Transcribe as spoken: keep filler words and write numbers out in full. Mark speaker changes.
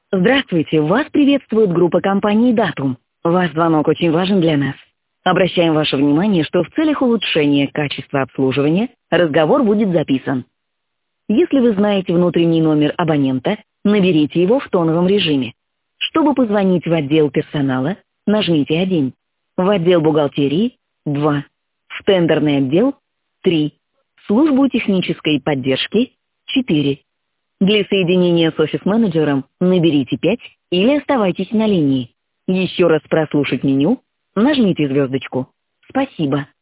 Speaker 1: Здравствуйте, вас приветствует группа компании «Датум». Ваш звонок очень важен для нас. Обращаем ваше внимание, что в целях улучшения качества обслуживания разговор будет записан. Если вы знаете внутренний номер абонента, наберите его в тоновом режиме. Чтобы позвонить в отдел персонала, нажмите один. В отдел бухгалтерии – два. В тендерный отдел – три. В службу технической поддержки – четыре. Для соединения с офис-менеджером наберите пять или оставайтесь на линии. Еще раз прослушать меню, нажмите звездочку. Спасибо.